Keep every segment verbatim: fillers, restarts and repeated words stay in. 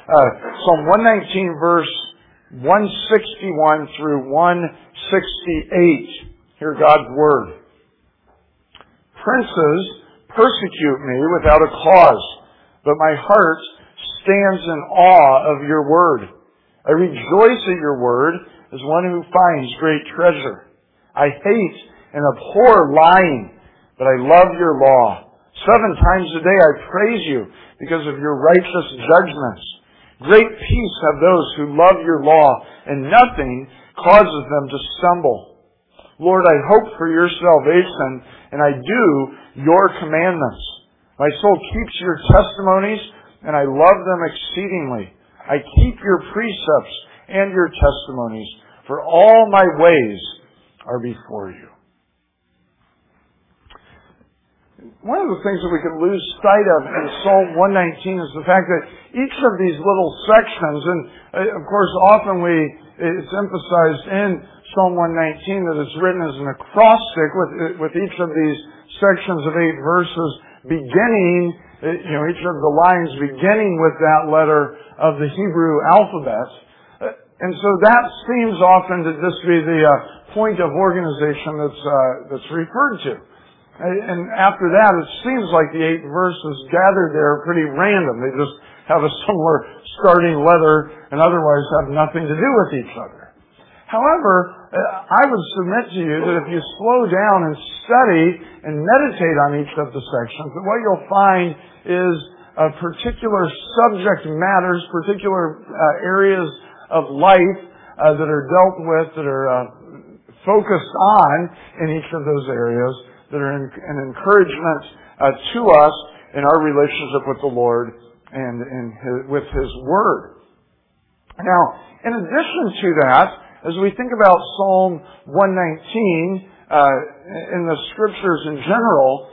Uh, Psalm one nineteen, verse one sixty-one through one sixty-eight. Hear God's Word. Princes persecute me without a cause, but my heart stands in awe of your word. I rejoice at your word as one who finds great treasure. I hate and abhor lying, but I love your law. Seven times a day I praise you because of your righteous judgments. Great peace have those who love your law, and nothing causes them to stumble. Lord, I hope for your salvation, and I do your commandments. My soul keeps your testimonies, and I love them exceedingly. I keep your precepts and your testimonies, for all my ways are before you. One of the things that we could lose sight of in Psalm one nineteen is the fact that each of these little sections, and of course often we, it's emphasized in Psalm one nineteen that it's written as an acrostic with, with each of these sections of eight verses beginning, you know, each of the lines beginning with that letter of the Hebrew alphabet. And so that seems often to just be the uh, point of organization that's, uh, that's referred to. And after that, it seems like the eight verses gathered there are pretty random. They just have a similar starting letter and otherwise have nothing to do with each other. However, I would submit to you that if you slow down and study and meditate on each of the sections, that what you'll find is uh, particular subject matters, particular uh, areas of life uh, that are dealt with, that are uh, focused on in each of those areas, that are an encouragement uh, to us in our relationship with the Lord and in his, with His Word. Now, in addition to that, as we think about Psalm one nineteen uh, in the Scriptures in general,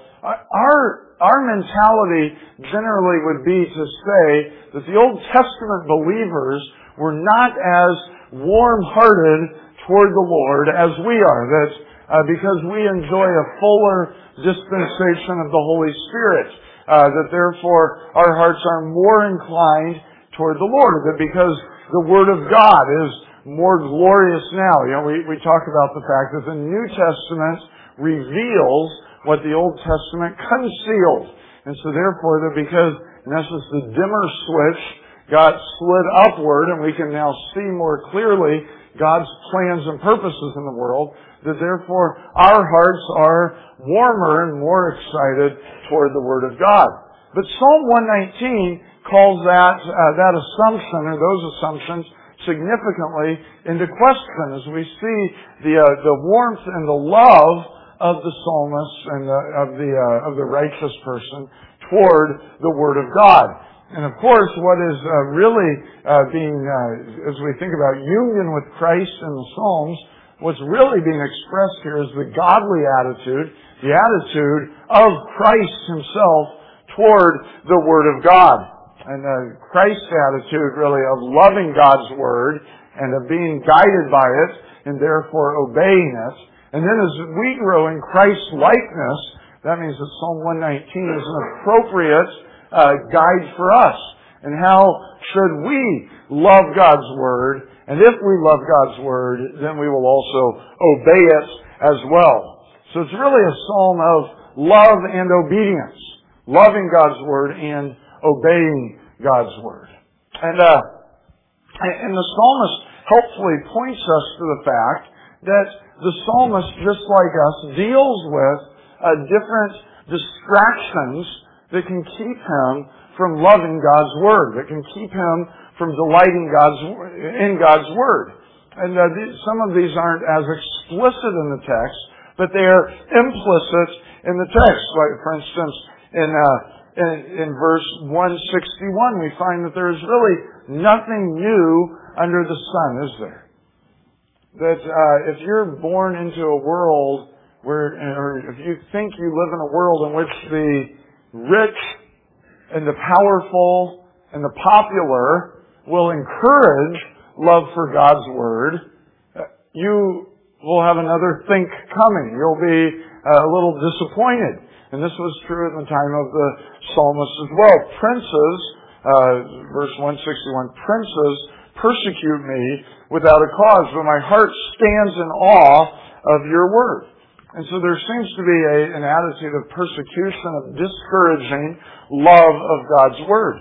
our our mentality generally would be to say that the Old Testament believers were not as warm-hearted toward the Lord as we are. That Uh, because we enjoy a fuller dispensation of the Holy Spirit. Uh, that therefore our hearts are more inclined toward the Lord. That because the Word of God is more glorious now. You know, we, we talk about the fact that the New Testament reveals what the Old Testament concealed. And so therefore, that because, in essence, the dimmer switch got slid upward and we can now see more clearly God's plans and purposes in the world, that therefore our hearts are warmer and more excited toward the Word of God. But Psalm one nineteen calls that uh, that assumption, or those assumptions, significantly into question as we see the uh, the warmth and the love of the psalmist and the, of the uh, of the righteous person toward the Word of God. And of course, what is uh, really uh, being, uh, as we think about union with Christ in the Psalms, what's really being expressed here is the godly attitude, the attitude of Christ Himself toward the Word of God. And uh, Christ's attitude really of loving God's Word and of being guided by it and therefore obeying it. And then as we grow in Christ's likeness, that means that Psalm one nineteen is an appropriate uh, guide for us. And how should we love God's Word? And if we love God's Word, then we will also obey it as well. So it's really a psalm of love and obedience. Loving God's Word and obeying God's Word. And, uh, and the psalmist helpfully points us to the fact that the psalmist, just like us, deals with uh, different distractions that can keep him from loving God's Word, that can keep him from delighting God's in God's Word. And uh, these, some of these aren't as explicit in the text, but they are implicit in the text. Like, for instance, in, uh, in, in verse one sixty-one, we find that there is really nothing new under the sun, is there? That uh, if you're born into a world where, or if you think you live in a world in which the rich and the powerful and the popular will encourage love for God's Word, you will have another think coming. You'll be a little disappointed. And this was true at the time of the psalmist as well. Princes uh, verse one sixty-one, princes persecute me without a cause, but my heart stands in awe of your word. And so there seems to be a, an attitude of persecution, of discouraging love of God's word.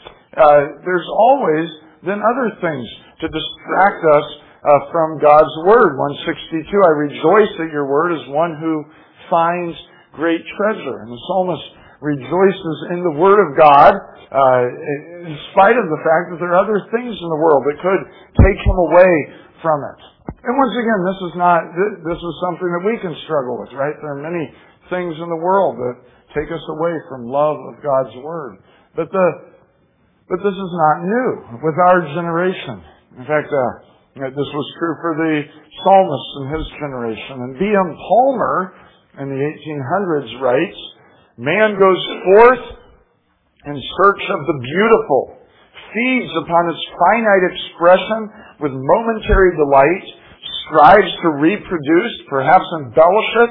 Uh, there's always then other things to distract us uh, from God's word. one sixty-two, I rejoice at your word as one who finds great treasure. And the psalmist rejoices in the word of God uh, in spite of the fact that there are other things in the world that could take him away from it. And once again, this is not, this is something that we can struggle with, right? There are many things in the world that take us away from love of God's word. But the, but this is not new with our generation. In fact, uh, this was true for the psalmist in his generation. And B M Palmer in the eighteen hundreds writes, man goes forth in search of the beautiful, feeds upon its finite expression with momentary delight, strives to reproduce, perhaps embellish it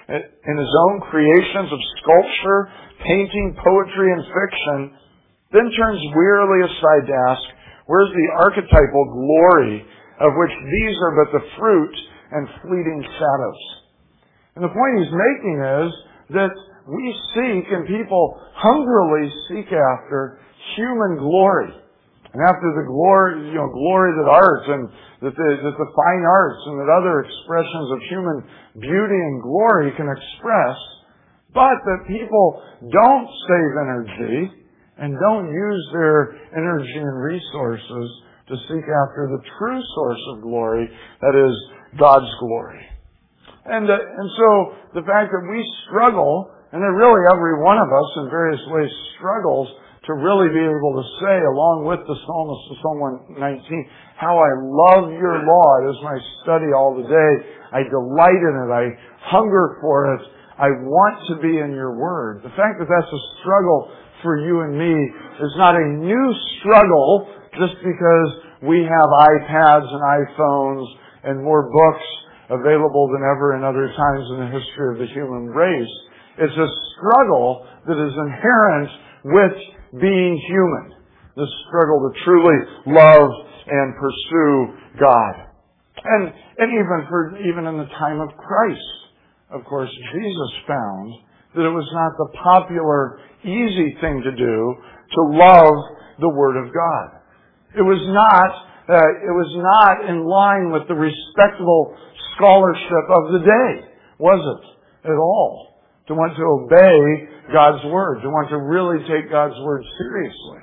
in his own creations of sculpture, painting, poetry, and fiction, then turns wearily aside to ask, where's the archetypal glory of which these are but the fruit and fleeting shadows? And the point he's making is that we seek, and people hungrily seek after, human glory. And after the glory, you know, glory that art and that the, that the fine arts and that other expressions of human beauty and glory can express, but that people don't save energy and don't use their energy and resources to seek after the true source of glory, that is, God's glory. And, uh, and so the fact that we struggle, and that really every one of us in various ways struggles to really be able to say, along with the psalmist in Psalm one nineteen, how I love your law. It is my study all the day. I delight in it. I hunger for it. I want to be in your word. The fact that that's a struggle for you and me is not a new struggle just because we have iPads and iPhones and more books available than ever in other times in the history of the human race. It's a struggle that is inherent with being human. The struggle to truly love and pursue God. And, and even for, even in the time of Christ, of course, Jesus found that it was not the popular, easy thing to do to love the Word of God. It was not, uh, it was not in line with the respectable scholarship of the day, was it? At all. To want to obey God's Word, to want to really take God's Word seriously.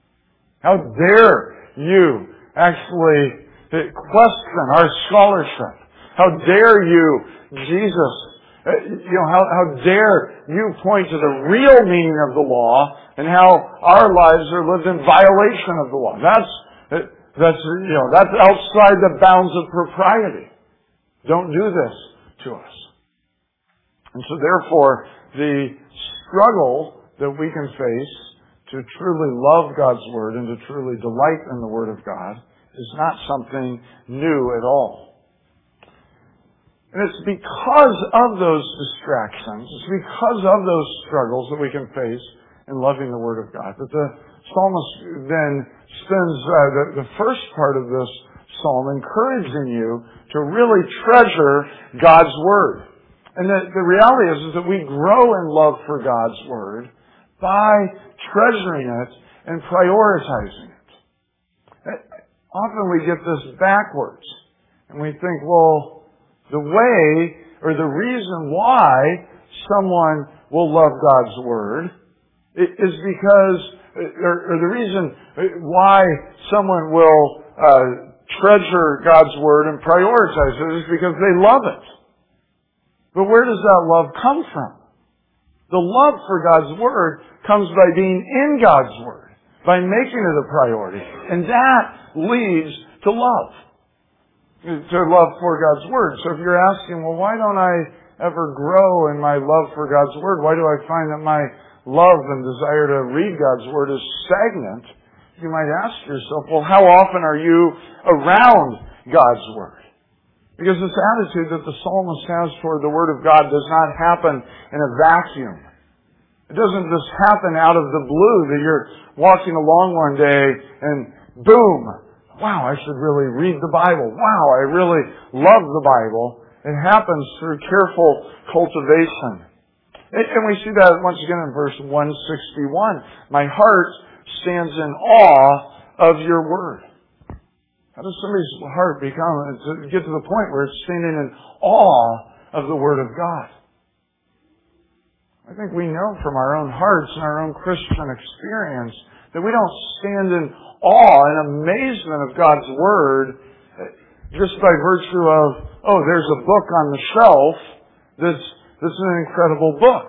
How dare you actually question our scholarship? How dare you, Jesus, you know, how, how dare you point to the real meaning of the law and how our lives are lived in violation of the law? That's, that's, you know, that's outside the bounds of propriety. Don't do this to us. And so therefore, the struggle that we can face to truly love God's Word and to truly delight in the Word of God is not something new at all. And it's because of those distractions, it's because of those struggles that we can face in loving the Word of God, that the psalmist then spends uh, the, the first part of this psalm encouraging you to really treasure God's Word. And the, the reality is, is that we grow in love for God's Word by treasuring it and prioritizing it. Often we get this backwards. And we think, well, the way or the reason why someone will love God's Word is because, or, or the reason why someone will uh, treasure God's Word and prioritize it is because they love it. But where does that love come from? The love for God's Word comes by being in God's Word, by making it a priority. And that leads to love. To love for God's Word. So if you're asking, well, why don't I ever grow in my love for God's Word? Why do I find that my love and desire to read God's Word is stagnant? You might ask yourself, well, how often are you around God's Word? Because this attitude that the psalmist has toward the Word of God does not happen in a vacuum. It doesn't just happen out of the blue that you're walking along one day and boom, wow, I should really read the Bible. Wow, I really love the Bible. It happens through careful cultivation. And we see that once again in verse one sixty-one. My heart stands in awe of your word. How does somebody's heart become, to get to the point where it's standing in awe of the Word of God? I think we know from our own hearts and our own Christian experience that we don't stand in awe and amazement of God's Word just by virtue of, oh, there's a book on the shelf that's, that's an incredible book.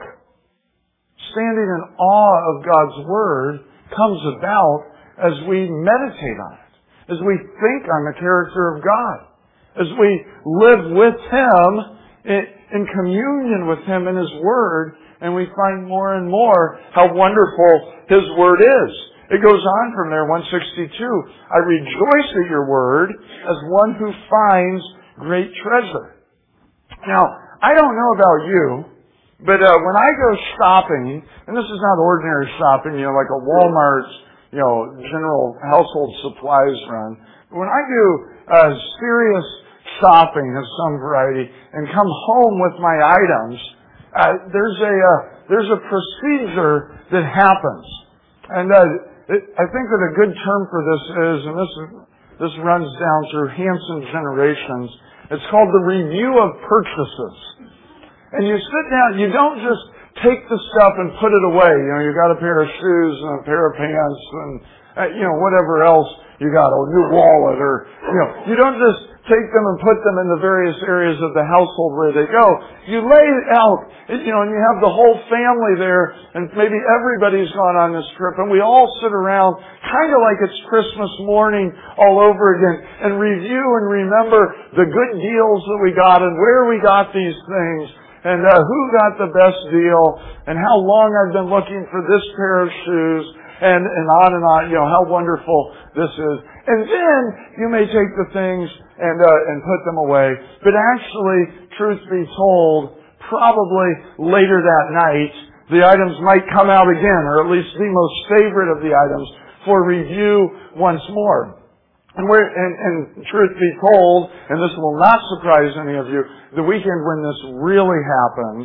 Standing in awe of God's Word comes about as we meditate on it, as we think on the character of God, as we live with Him in, in communion with Him in His Word, and we find more and more how wonderful His Word is. It goes on from there, one sixty-two. I rejoice at your Word as one who finds great treasure. Now, I don't know about you, but uh, when I go shopping, and this is not ordinary shopping, you know, like a Walmart, you know, general household supplies run. But when I do uh, serious shopping of some variety and come home with my items, uh, there's a uh, there's a procedure that happens, and uh, it, I think that a good term for this is, and this this runs down through Hansen generations. It's called the review of purchases. And you sit down. You don't just take the stuff and put it away. You know, you got a pair of shoes and a pair of pants and, uh, you know, whatever else you got, a new wallet or, you know, you don't just take them and put them in the various areas of the household where they go. You lay it out, you know, and you have the whole family there and maybe everybody's gone on this trip and we all sit around kind of like it's Christmas morning all over again and review and remember the good deals that we got and where we got these things. And uh, who got the best deal, and how long I've been looking for this pair of shoes, and, and on and on, you know, how wonderful this is. And then you may take the things and uh, and put them away. But actually, truth be told, probably later that night, the items might come out again, or at least the most favorite of the items, for review once more. And, we're, and, and truth be told, and this will not surprise any of you, the weekend when this really happens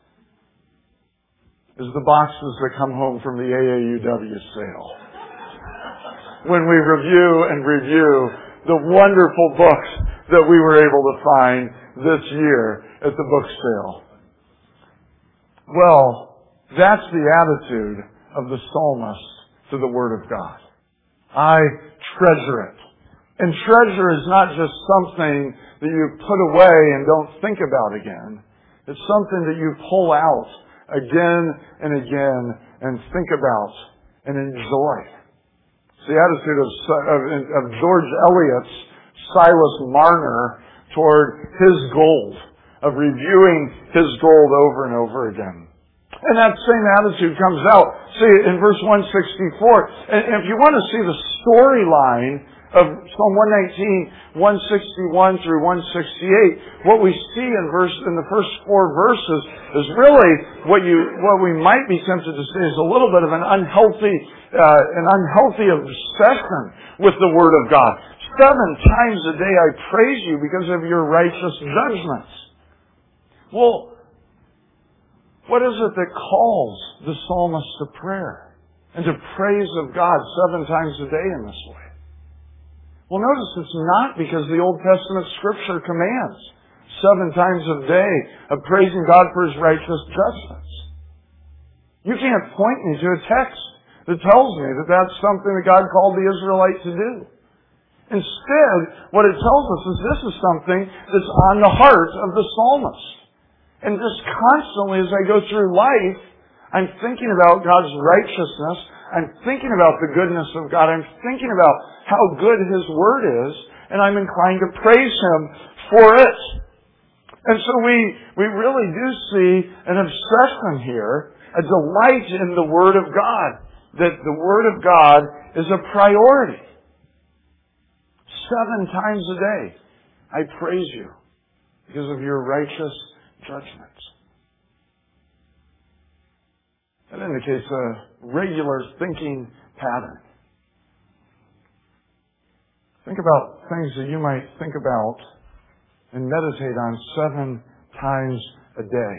is the boxes that come home from the A A U W sale. When we review and review the wonderful books that we were able to find this year at the book sale. Well, that's the attitude of the psalmist to the Word of God. I treasure it. And treasure is not just something that you put away and don't think about again. It's something that you pull out again and again and think about and enjoy. It's the attitude of, of, of George Eliot's Silas Marner toward his gold, of reviewing his gold over and over again. And that same attitude comes out, see, in verse one sixty-four. And if you want to see the storyline of Psalm one nineteen, one sixty-one through one sixty-eight, what we see in verse in the first four verses is really what you what we might be tempted to say is a little bit of an unhealthy uh, an unhealthy obsession with the Word of God. Seven times a day I praise you because of your righteous judgments. Well, what is it that calls the psalmist to prayer and to praise of God seven times a day in this way? Well, notice it's not because the Old Testament Scripture commands seven times a day of praising God for His righteous judgments. You can't point me to a text that tells me that that's something that God called the Israelites to do. Instead, what it tells us is this is something that's on the heart of the psalmist. And just constantly as I go through life, I'm thinking about God's righteousness. I'm thinking about the goodness of God. I'm thinking about how good His Word is, and I'm inclined to praise Him for it. And so we, we really do see an obsession here, a delight in the Word of God, that the Word of God is a priority. Seven times a day, I praise you because of your righteous judgments. That indicates a regular thinking pattern. Think about things that you might think about and meditate on seven times a day.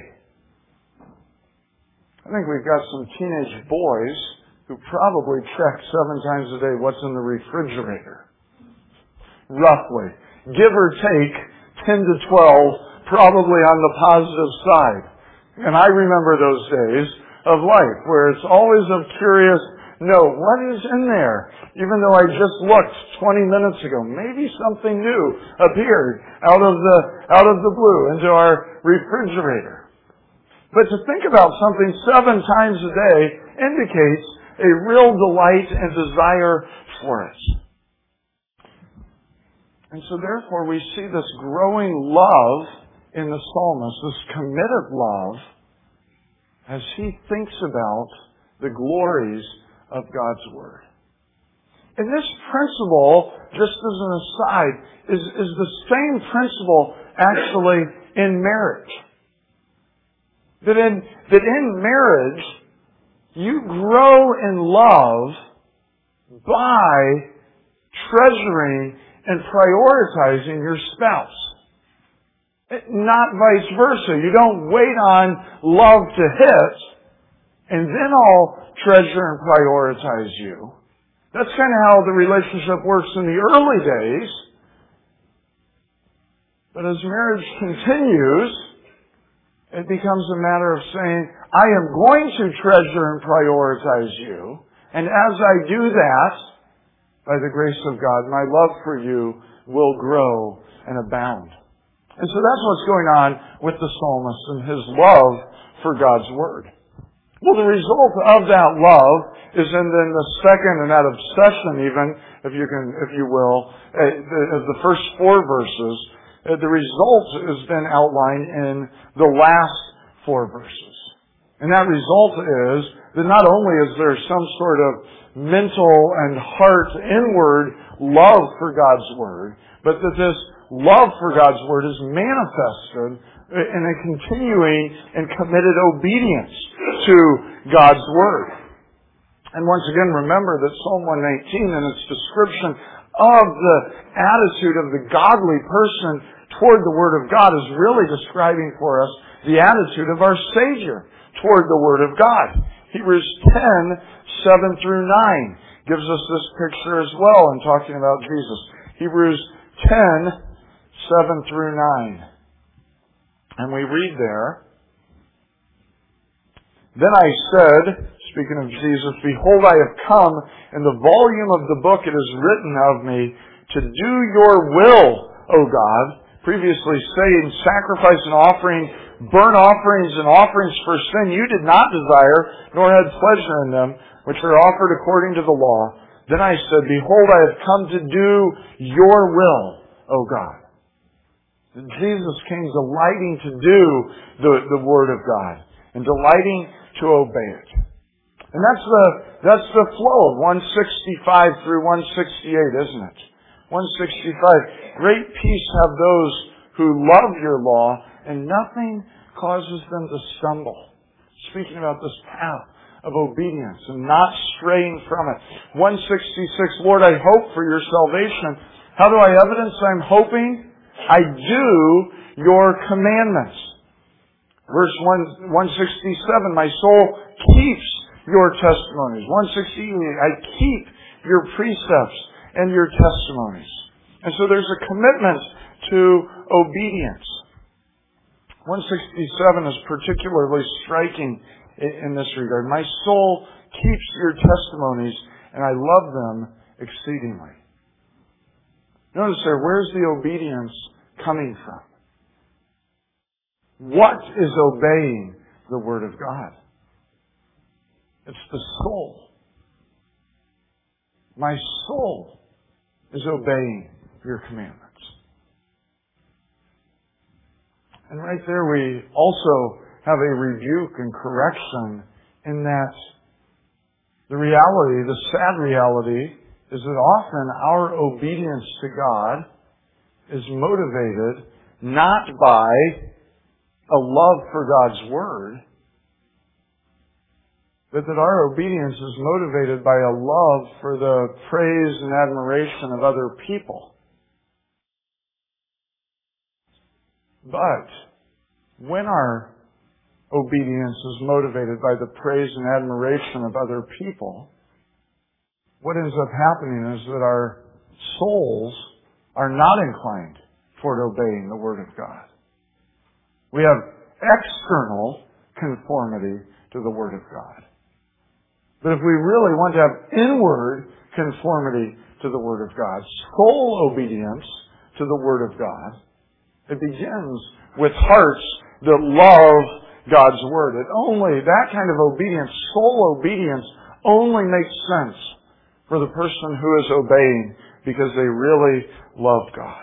I think we've got some teenage boys who probably check seven times a day what's in the refrigerator. Roughly. Give or take ten to twelve, probably on the positive side. And I remember those days of life where it's always a curious, no, what is in there? Even though I just looked twenty minutes ago, maybe something new appeared out of the, out of the blue into our refrigerator. But to think about something seven times a day indicates a real delight and desire for it. And so therefore we see this growing love in the psalmist, this committed love, as he thinks about the glories of God's Word. And this principle, just as an aside, is, is the same principle actually in marriage. That in, that in marriage, you grow in love by treasuring and prioritizing your spouse. Not vice versa. You don't wait on love to hit, and then I'll treasure and prioritize you. That's kind of how the relationship works in the early days. But as marriage continues, it becomes a matter of saying, I am going to treasure and prioritize you, and as I do that, by the grace of God, my love for you will grow and abound. And so that's what's going on with the psalmist and his love for God's Word. Well, the result of that love is in then the second, and that obsession even, if you can, if you will, of the first four verses. The result has been outlined in the last four verses. And that result is that not only is there some sort of mental and heart inward love for God's Word, but that this love for God's Word is manifested in a continuing and committed obedience to God's Word. And once again, remember that Psalm one nineteen and its description of the attitude of the godly person toward the Word of God is really describing for us the attitude of our Savior toward the Word of God. Hebrews ten, seven through nine gives us this picture as well in talking about Jesus. Hebrews ten, seven through nine. And we read there, Then I said, speaking of Jesus, Behold, I have come, in the volume of the book it is written of me, to do your will, O God. Previously saying, sacrifice and offering, burnt offerings and offerings for sin you did not desire, nor had pleasure in them, which are offered according to the law. Then I said, Behold, I have come to do your will, O God. Jesus came delighting to do the, the Word of God and delighting to obey it. And that's the, that's the flow of one sixty-five through one sixty-eight, isn't it? one sixty-five. Great peace have those who love your law, and nothing causes them to stumble. Speaking about this path of obedience and not straying from it. one sixty-six. Lord, I hope for your salvation. How do I evidence I'm hoping? I do your commandments. Verse one sixty-seven, my soul keeps your testimonies. one sixty-eight, I keep your precepts and your testimonies. And so there's a commitment to obedience. one sixty-seven is particularly striking in this regard. My soul keeps your testimonies, and I love them exceedingly. Notice there, where's the obedience coming from? What is obeying the Word of God? It's the soul. My soul is obeying your commandments. And right there we also have a rebuke and correction in that the reality, the sad reality, is that often our obedience to God is motivated not by a love for God's Word, but that our obedience is motivated by a love for the praise and admiration of other people. But when our obedience is motivated by the praise and admiration of other people, what ends up happening is that our souls are not inclined toward obeying the Word of God. We have external conformity to the Word of God. But if we really want to have inward conformity to the Word of God, soul obedience to the Word of God, it begins with hearts that love God's Word. It only, that kind of obedience, soul obedience, only makes sense for the person who is obeying because they really love God.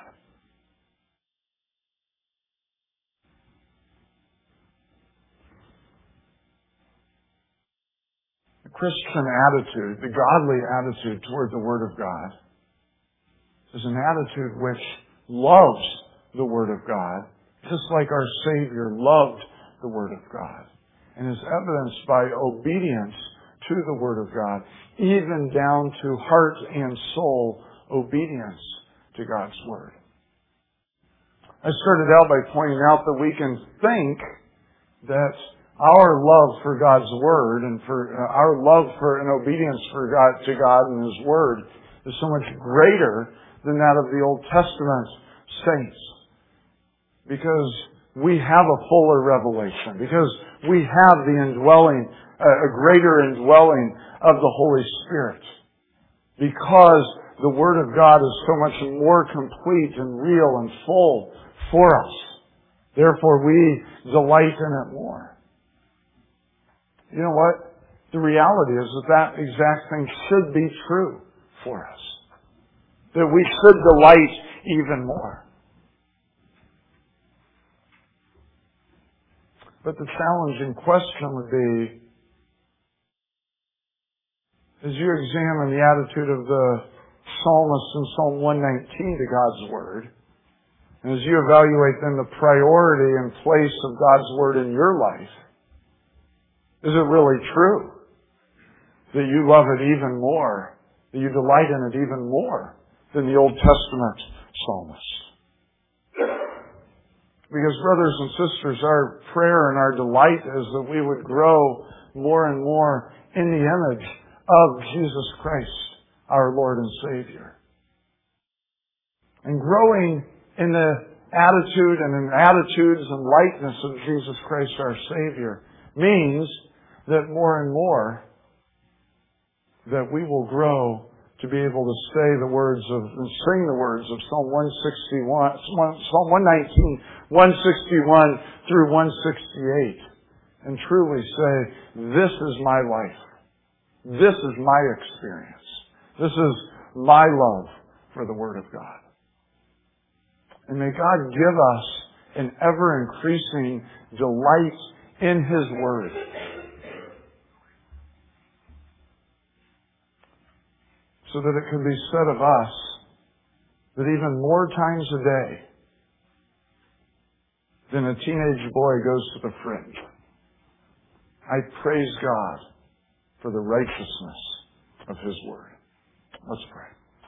The Christian attitude, the godly attitude toward the Word of God, is an attitude which loves the Word of God, just like our Savior loved the Word of God, and is evidenced by obedience to the Word of God, even down to heart and soul obedience to God's Word. I started out by pointing out that we can think that our love for God's Word and for uh, our love for and obedience for God to God and His Word is so much greater than that of the Old Testament saints, because we have a fuller revelation, because we have the indwelling, uh, a greater indwelling of the Holy Spirit, because the Word of God is so much more complete and real and full for us. Therefore, we delight in it more. You know what? The reality is that that exact thing should be true for us. That we should delight even more. But the challenging question would be, as you examine the attitude of the psalmist in Psalm one nineteen to God's Word, and as you evaluate then the priority and place of God's Word in your life, is it really true that you love it even more, that you delight in it even more than the Old Testament psalmist? Because, brothers and sisters, our prayer and our delight is that we would grow more and more in the image of Jesus Christ, our Lord and Savior. And growing in the attitude and in attitudes and likeness of Jesus Christ, our Savior, means that more and more that we will grow to be able to say the words of, and sing the words of Psalm one sixty-one, Psalm one nineteen, one sixty-one through one sixty-eight, and truly say, this is my life. This is my experience. This is my love for the Word of God. And may God give us an ever-increasing delight in His Word. So that it can be said of us that even more times a day than a teenage boy goes to the fringe, I praise God for the righteousness of His Word. Let's pray.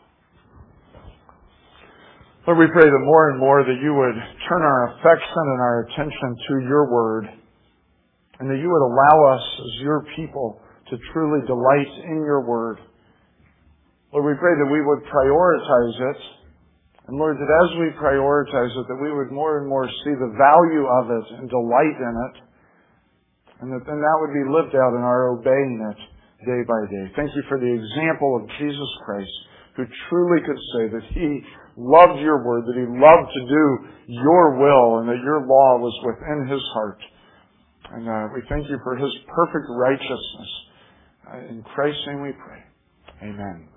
Lord, we pray that more and more that you would turn our affection and our attention to your Word, and that you would allow us as your people to truly delight in your Word. Lord, we pray that we would prioritize it. And Lord, that as we prioritize it, that we would more and more see the value of it and delight in it. And that then that would be lived out in our obeying it day by day. Thank you for the example of Jesus Christ, who truly could say that He loved your Word, that He loved to do your will, and that your law was within His heart. And uh, we thank you for His perfect righteousness. Uh, in Christ's name we pray. Amen.